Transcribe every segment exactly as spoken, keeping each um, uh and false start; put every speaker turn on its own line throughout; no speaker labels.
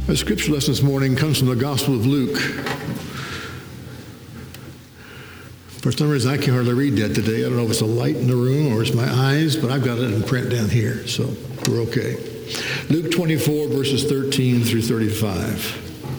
Our scripture lesson this morning comes from the Gospel of Luke. For some reason, I can hardly read that today. I don't know if it's the light in the room or it's my eyes, but I've got it in print down here, so we're okay. Luke twenty-four, verses thirteen through thirty-five.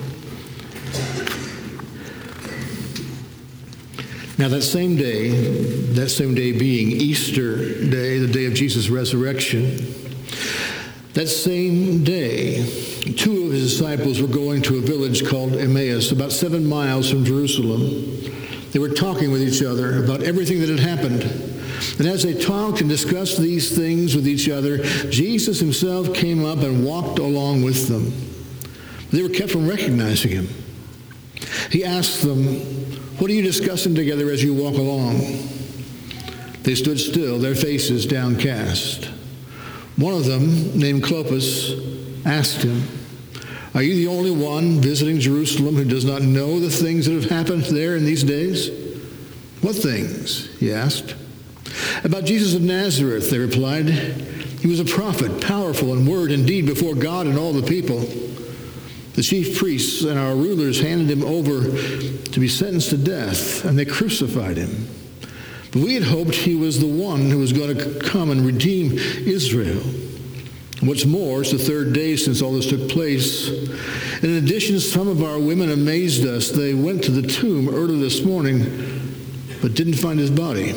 Now that same day, that same day being Easter Day, the day of Jesus' resurrection, that same day, two of his disciples were going to a village called Emmaus, about seven miles from Jerusalem. They were talking with each other about everything that had happened. And as they talked and discussed these things with each other, Jesus himself came up and walked along with them. They were kept from recognizing him. He asked them, "What are you discussing together as you walk along?" They stood still, their faces downcast. One of them, named Clopas, asked him, "Are you the only one visiting Jerusalem who does not know the things that have happened there in these days?" "What things?" he asked. "About Jesus of Nazareth," they replied. "He was a prophet, powerful in word and deed before God and all the people. The chief priests and our rulers handed him over to be sentenced to death, and they crucified him. But we had hoped he was the one who was going to come and redeem Israel. What's more, it's the third day since all this took place. And in addition, some of our women amazed us. They went to the tomb early this morning, but didn't find his body.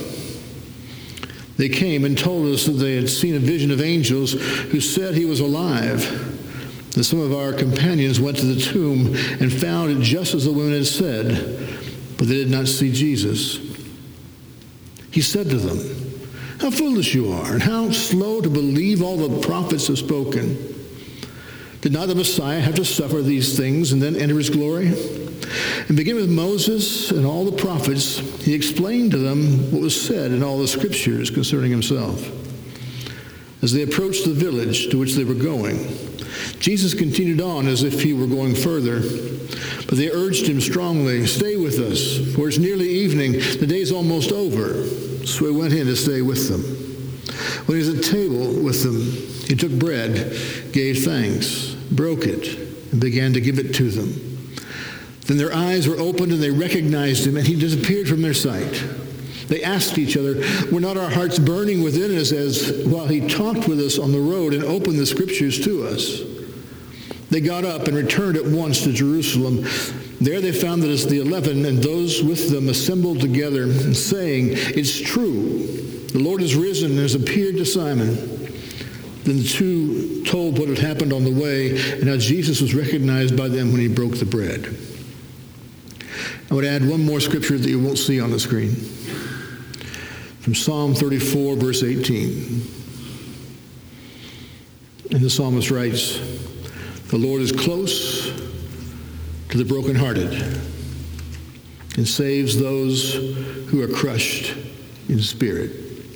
They came and told us that they had seen a vision of angels who said he was alive. And some of our companions went to the tomb and found it just as the women had said, but they did not see Jesus." He said to them, "How foolish you are, and how slow to believe all the prophets have spoken. Did not the Messiah have to suffer these things and then enter his glory?" And beginning with Moses and all the prophets, he explained to them what was said in all the scriptures concerning himself. As they approached the village to which they were going, Jesus continued on as if he were going further, but they urged him strongly, "Stay with us, for it's nearly evening. The day is almost over." So he went in to stay with them. When he was at table with them, he took bread, gave thanks, broke it, and began to give it to them. Then their eyes were opened and they recognized him, and he disappeared from their sight. They asked each other, "Were not our hearts burning within us as while he talked with us on the road and opened the scriptures to us?" They got up and returned at once to Jerusalem. There they found that as the eleven and those with them assembled together, saying, "It's true, the Lord has risen and has appeared to Simon." Then the two told what had happened on the way and how Jesus was recognized by them when he broke the bread. I would add one more scripture that you won't see on the screen. From Psalm thirty-four, verse eighteen. And the psalmist writes, "The Lord is close to the brokenhearted and saves those who are crushed in spirit."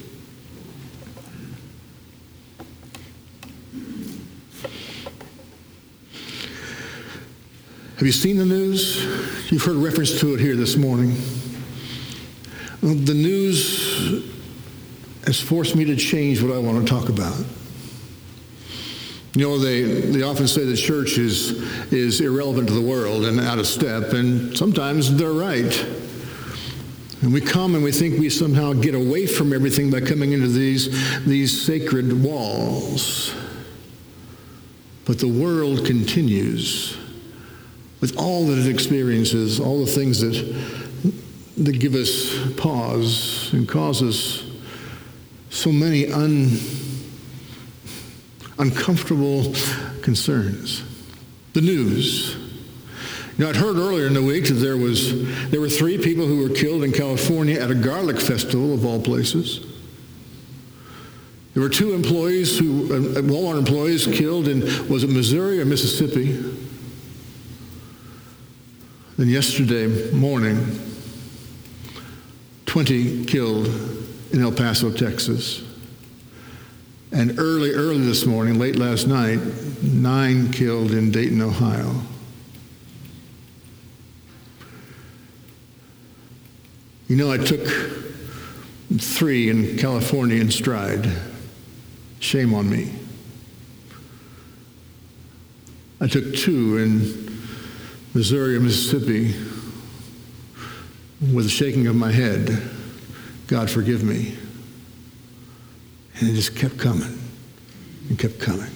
Have you seen the news? You've heard reference to it here this morning. The news has forced me to change what I want to talk about. You know, they, they often say the church is, is irrelevant to the world and out of step, and sometimes they're right. And we come and we think we somehow get away from everything by coming into these, these sacred walls. But the world continues with all that it experiences, all the things that, that give us pause and cause us so many un, uncomfortable concerns. The news. You know, I'd heard earlier in the week that there was there were three people who were killed in California at a garlic festival, of all places. There were two employees who, uh, Walmart employees killed in, was it Missouri or Mississippi? Then yesterday morning, twenty killed in El Paso, Texas. And early, early this morning, late last night, nine killed in Dayton, Ohio. You know, I took three in California in stride. Shame on me. I took two in Missouri and Mississippi with a shaking of my head. God forgive me. And it just kept coming and kept coming.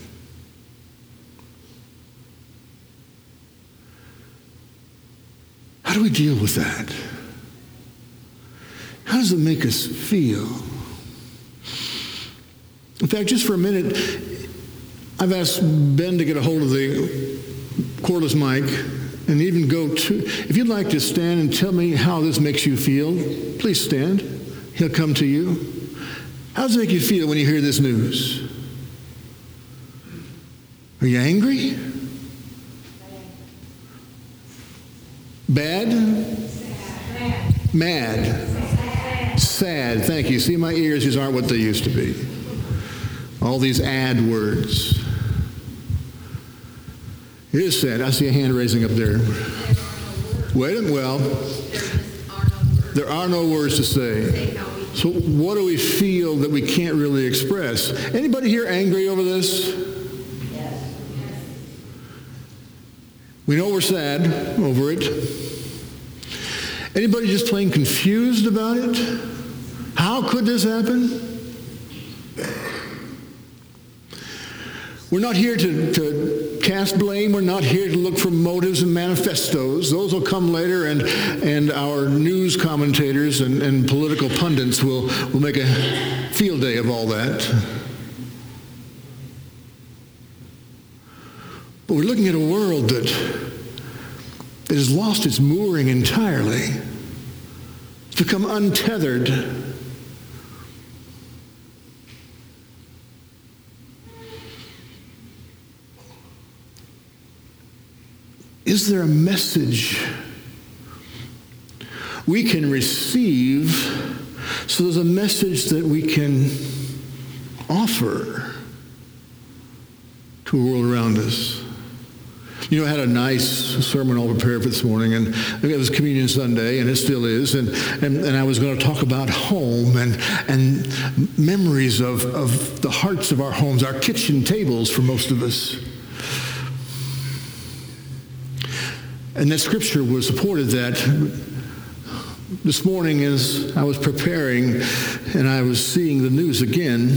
How do we deal with that? How does it make us feel? In fact, just for a minute, I've asked Ben to get a hold of the cordless mic and even go to, if you'd like to stand and tell me how this makes you feel, please stand. He'll come to you. How does it make you feel when you hear this news? Are you angry? Bad? Sad. Mad? Sad. Sad. Thank you. See, my ears just aren't what they used to be. All these ad words. It is sad. I see a hand raising up there. Wait a minute. Well, there are no words to say. So what do we feel that we can't really express? Anybody here angry over this? Yes. We know we're sad over it. Anybody just plain confused about it? How could this happen? We're not here to, to cast blame. We're not here to look for motives and manifestos. Those will come later, and, and our news commentators and, and political pundits will, will make a field day of all that. But we're looking at a world that, that has lost its mooring entirely. It's become untethered. Is there a message we can receive? So there's a message that we can offer to a world around us. You know, I had a nice sermon all prepared for this morning, and it was Communion Sunday, and it still is, and, and, and I was going to talk about home and, and memories of, of the hearts of our homes, our kitchen tables for most of us. And that scripture was supported that this morning as I was preparing and I was seeing the news again.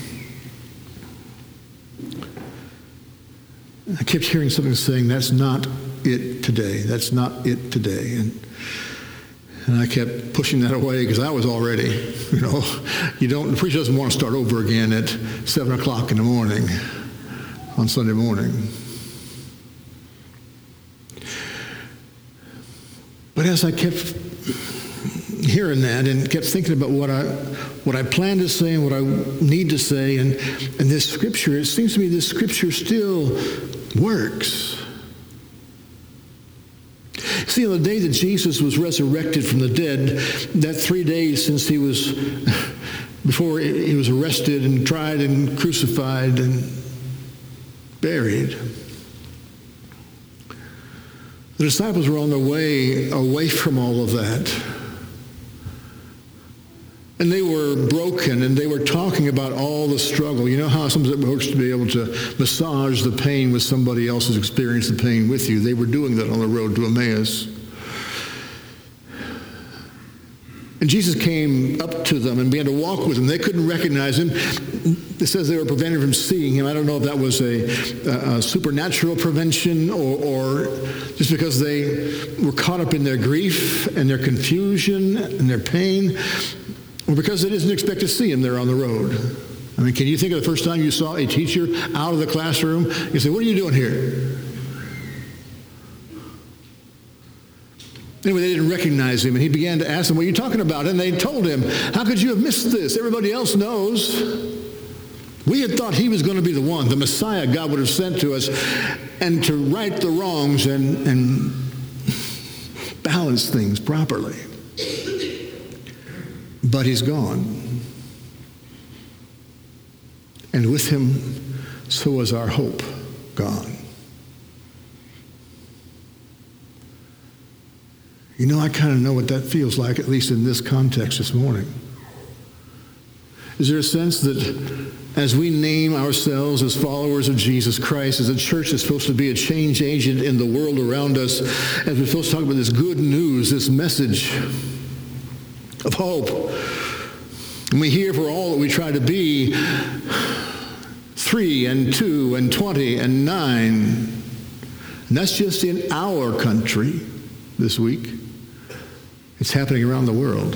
I kept hearing something saying, that's not it today. That's not it today. And, and I kept pushing that away because I was already, you know, you don't, the preacher doesn't want to start over again at seven o'clock in the morning on Sunday morning. But as I kept hearing that and kept thinking about what I what I plan to say and what I need to say, and, and this scripture, it seems to me this scripture still works. See, on the day that Jesus was resurrected from the dead, that three days since he was, before he was arrested and tried and crucified and buried, the disciples were on their way away from all of that. And they were broken, and they were talking about all the struggle. You know how sometimes it works to be able to massage the pain with somebody else who's experienced the pain with you. They were doing that on the road to Emmaus. And Jesus came up to them and began to walk with them. They couldn't recognize him. It says they were prevented from seeing him. I don't know if that was a, a supernatural prevention or, or just because they were caught up in their grief and their confusion and their pain, or because they didn't expect to see him there on the road. I mean, can you think of the first time you saw a teacher out of the classroom? You say, what are you doing here? Anyway, they didn't recognize him, and he began to ask them, what are you talking about? And they told him, how could you have missed this? Everybody else knows. We had thought he was going to be the one, the Messiah God would have sent to us, and to right the wrongs and, and balance things properly. But he's gone. And with him, so was our hope gone. You know, I kind of know what that feels like, at least in this context this morning. Is there a sense that as we name ourselves as followers of Jesus Christ, as a church that's supposed to be a change agent in the world around us, as we're supposed to talk about this good news, this message of hope. And we hear for all that we try to be three and two and twenty and nine. And that's just in our country this week. It's happening around the world.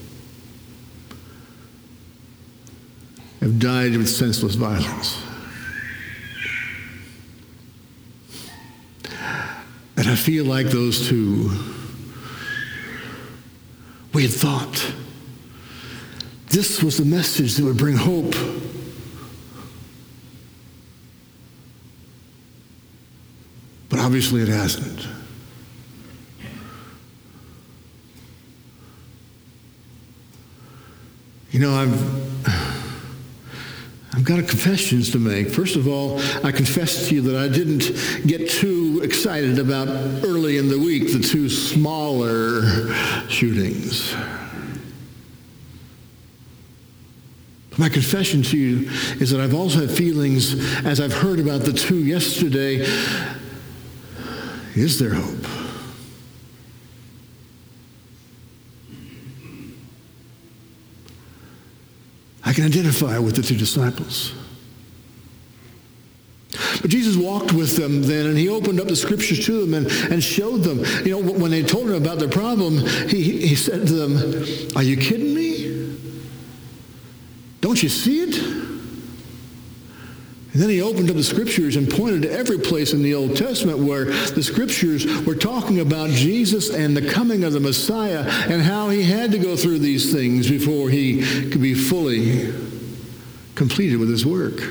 Have died with senseless violence. And I feel like those two, we had thought this was the message that would bring hope. But obviously it hasn't. You know, I've I've got confessions to make. First of all, I confess to you that I didn't get too excited about early in the week the two smaller shootings. My confession to you is that I've also had feelings as I've heard about the two yesterday. Is there hope? I can identify with the two disciples. But Jesus walked with them then, and he opened up the scriptures to them and, and showed them. You know, when they told him about their problem, he, he said to them, "Are you kidding me? Don't you see it?" And then he opened up the scriptures and pointed to every place in the Old Testament where the scriptures were talking about Jesus and the coming of the Messiah and how he had to go through these things before he could be fully completed with his work.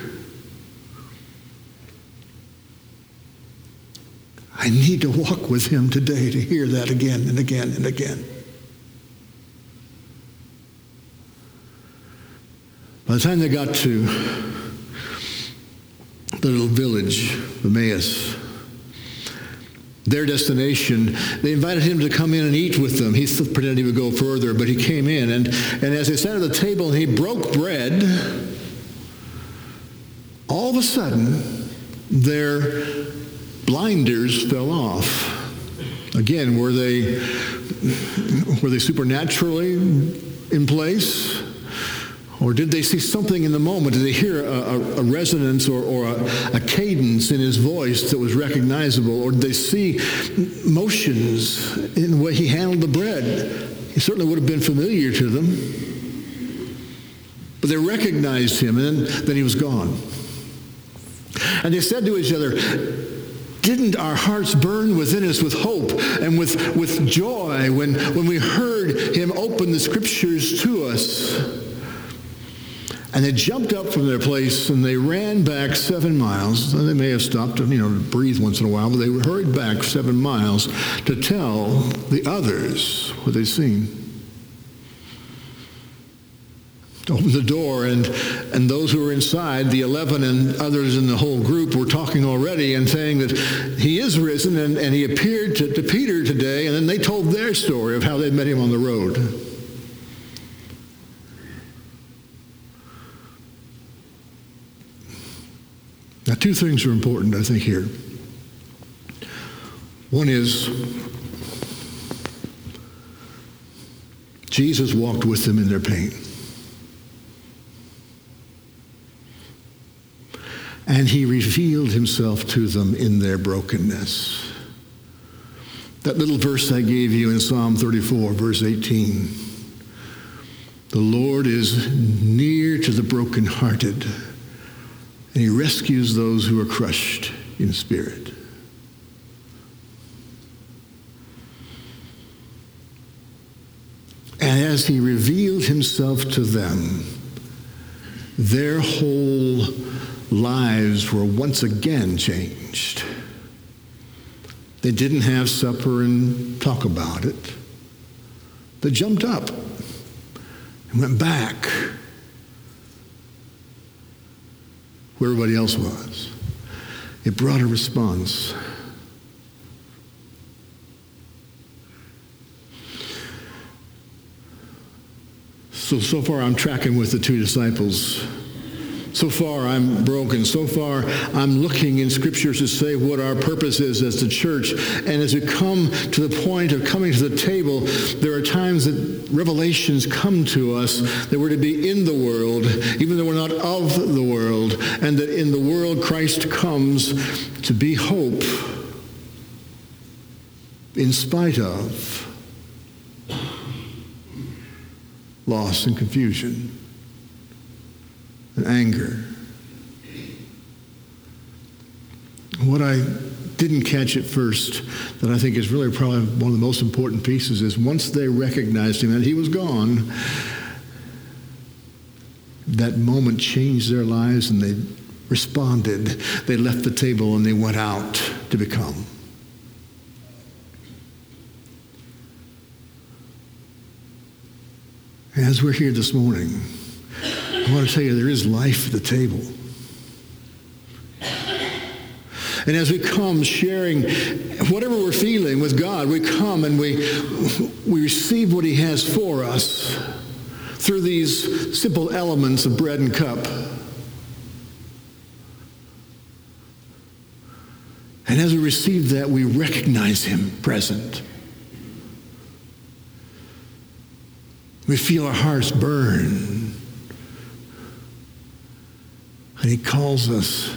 I need to walk with him today to hear that again and again and again. By the time they got to the little village, Emmaus, their destination, they invited him to come in and eat with them. He pretended he would go further, but he came in. And, and as they sat at the table and he broke bread, all of a sudden, their blinders fell off. Again, were they, were they supernaturally in place? Or did they see something in the moment? Did they hear a, a, a resonance or, or a, a cadence in his voice that was recognizable? Or did they see motions in the way he handled the bread? He certainly would have been familiar to them. But they recognized him, and then, then he was gone. And they said to each other, "Didn't our hearts burn within us with hope and with, with joy when, when we heard him open the scriptures to us?" And they jumped up from their place and they ran back seven miles. They may have stopped, you know, to breathe once in a while, but they hurried back seven miles to tell the others what they'd seen. Opened the door, and, and those who were inside, the eleven and others in the whole group, were talking already and saying that he is risen, and, and he appeared to, to Peter today, and then they told their story of how they met him on the road. Now, two things are important, I think, here. One is, Jesus walked with them in their pain. And he revealed himself to them in their brokenness. That little verse I gave you in Psalm thirty-four, verse eighteen. The Lord is near to the brokenhearted, and he rescues those who are crushed in spirit. And as he revealed himself to them, their whole lives were once again changed. They didn't have supper and talk about it. They jumped up and went back where everybody else was. It brought a response. So, so far I'm tracking with the two disciples. So far, I'm broken. So far, I'm looking in Scriptures to say what our purpose is as the church. And as we come to the point of coming to the table, there are times that revelations come to us that we're to be in the world, even though we're not of the world, and that in the world Christ comes to be hope in spite of loss and confusion and anger. What I didn't catch at first that I think is really probably one of the most important pieces is once they recognized him and he was gone, that moment changed their lives and they responded. They left the table and they went out to become. As we're here this morning, I want to tell you there is life at the table. And as we come sharing whatever we're feeling with God, we come and we, we receive what he has for us through these simple elements of bread and cup. And as we receive that, we recognize him present. We feel our hearts burn. And he calls us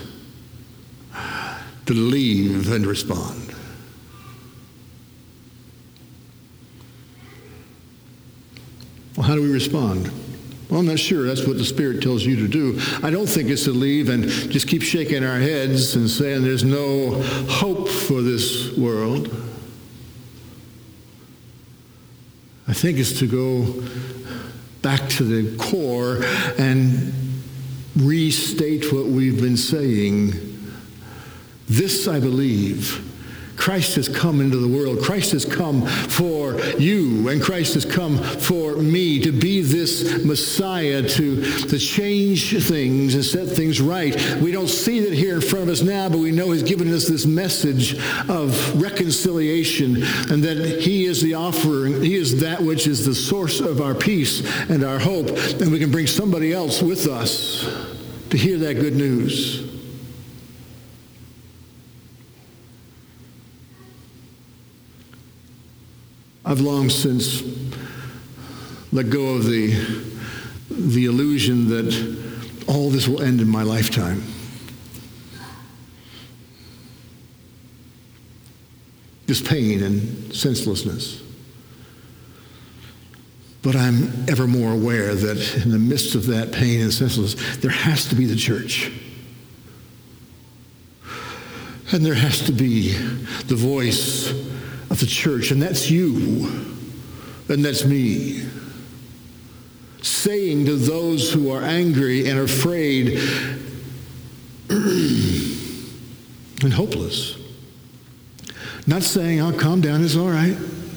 to leave and respond. Well, how do we respond? Well, I'm not sure. That's what the Spirit tells you to do. I don't think it's to leave and just keep shaking our heads and saying there's no hope for this world. I think it's to go back to the core and restate what we've been saying. This I believe. Christ has come into the world. Christ has come for you, and Christ has come for me to be this Messiah, to, to change things and set things right. We don't see that here in front of us now, but we know he's given us this message of reconciliation, and that he is the offering. He is that which is the source of our peace and our hope, and we can bring somebody else with us to hear that good news. I've long since let go of the, the illusion that all this will end in my lifetime. This pain and senselessness. But I'm ever more aware that in the midst of that pain and senselessness, there has to be the church. And there has to be the voice of the church, and that's you, and that's me, saying to those who are angry and afraid and hopeless, not saying, "Oh, calm down, it's all right,"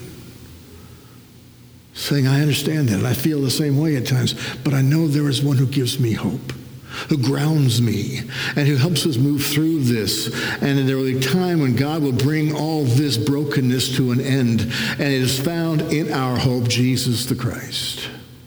saying, "I understand that, and I feel the same way at times, but I know there is one who gives me hope, who grounds me, and who helps us move through this. And there will be a time when God will bring all this brokenness to an end, and it is found in our hope, Jesus the Christ."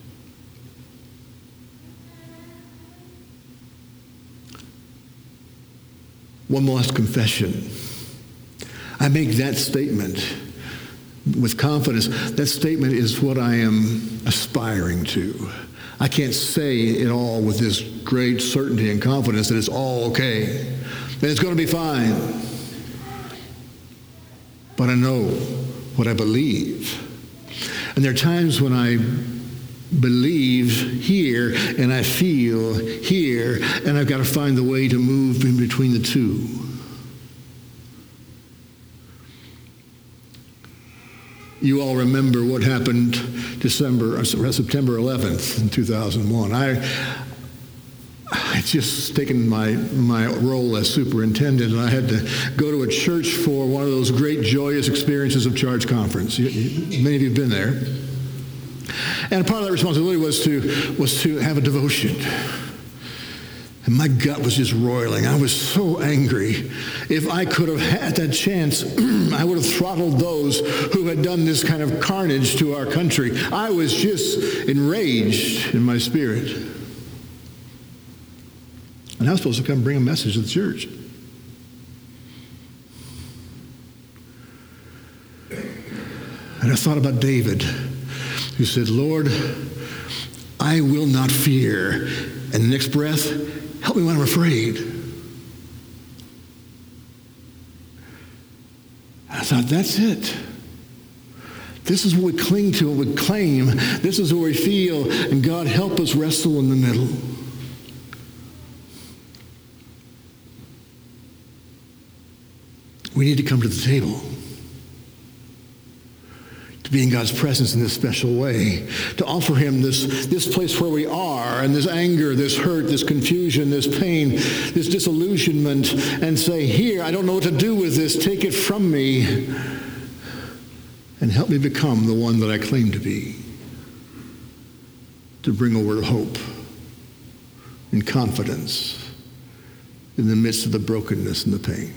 One last confession. I make that statement with confidence. That statement is what I am aspiring to. I can't say it all with this great certainty and confidence that it's all okay, that it's going to be fine. But I know what I believe. And there are times when I believe here and I feel here, and I've got to find the way to move in between the two. You all remember what happened December, or September eleventh in two thousand one. I, I just taken my, my role as superintendent, and I had to go to a church for one of those great joyous experiences of Charge Conference. You, you, many of you have been there. And part of that responsibility was to, was to have a devotion. And my gut was just roiling. I was so angry. If I could have had that chance, I would have throttled those who had done this kind of carnage to our country. I was just enraged in my spirit. And I was supposed to come bring a message to the church. And I thought about David, who said, Lord, I will not fear. And the next breath, help me when I'm afraid. I thought, that's it. This is what we cling to and we claim. This is what we feel. And God, help us wrestle in the middle. We need to come to the table. To be in God's presence in this special way. To offer him this, this place where we are, and this anger, this hurt, this confusion, this pain, this disillusionment, and say, here, I don't know what to do with this. Take it from me. And help me become the one that I claim to be. To bring a word of hope and confidence in the midst of the brokenness and the pain.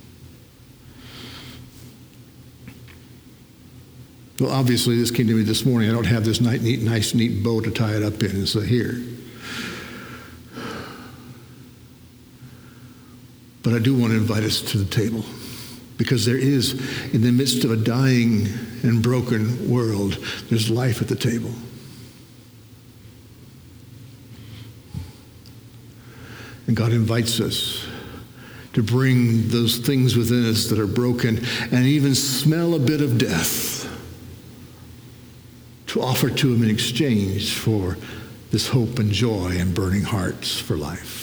Well, obviously, this came to me this morning. I don't have this nice, neat, nice, neat bow to tie it up in. So here. But I do want to invite us to the table. Because there is, in the midst of a dying and broken world, there's life at the table. And God invites us to bring those things within us that are broken and even smell a bit of death, to offer to him in exchange for this hope and joy and burning hearts for life.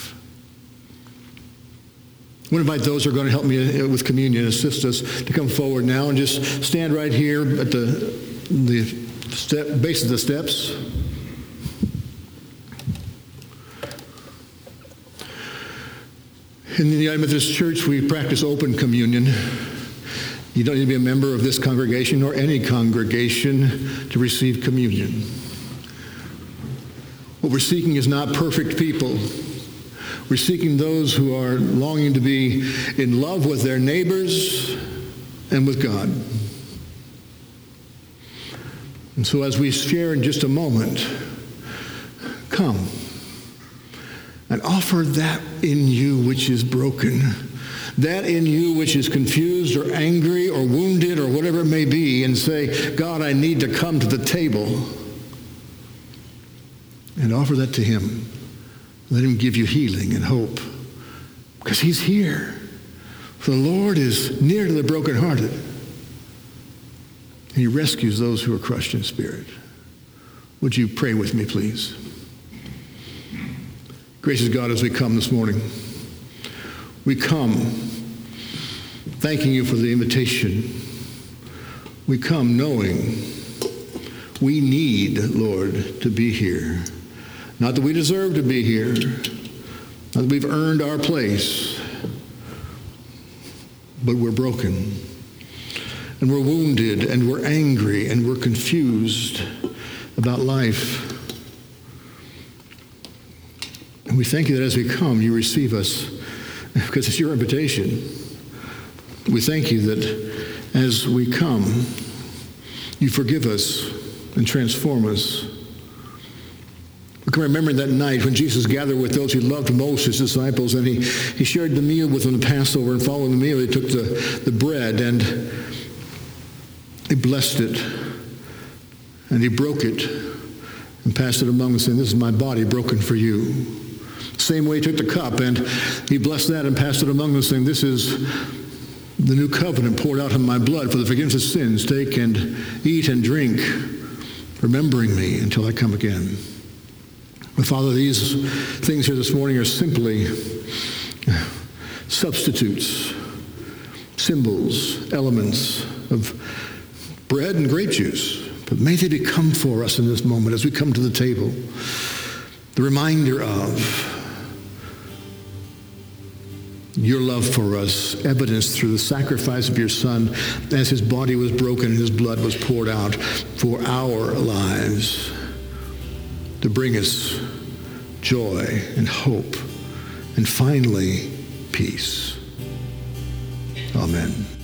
I want to invite those who are going to help me with communion, assist us, to come forward now and just stand right here at the, the step, base of the steps. In the United Methodist Church, we practice open communion. You don't need to be a member of this congregation or any congregation to receive communion. What we're seeking is not perfect people. We're seeking those who are longing to be in love with their neighbors and with God. And so as we share in just a moment, come and offer that in you which is broken, that in you which is confused or angry or wounded or whatever it may be, and say, God, I need to come to the table, and offer that to him. Let him give you healing and hope, because he's here. For the Lord is near to the brokenhearted, and he rescues those who are crushed in spirit. Would you pray with me, please? Gracious God, as we come this morning, we come thanking you for the invitation. We come knowing we need, Lord, to be here. Not that we deserve to be here, not that we've earned our place, but we're broken, and we're wounded, and we're angry, and we're confused about life. And we thank you that as we come, you receive us, because it's your invitation. We thank you that as we come, you forgive us and transform us. We can remember that night when Jesus gathered with those he loved most, his disciples, and he, he shared the meal with them, the Passover, and following the meal, he took the, the bread and he blessed it, and he broke it and passed it among them, saying, this is my body broken for you. Same way he took the cup and he blessed that and passed it among them, saying, this is the new covenant poured out in my blood for the forgiveness of sins. Take and eat and drink, remembering me until I come again. But Father, these things here this morning are simply substitutes, symbols, elements of bread and grape juice. But may they become for us in this moment as we come to the table the reminder of your love for us, evidenced through the sacrifice of your Son as his body was broken and his blood was poured out for our lives, to bring us joy and hope and finally peace. Amen.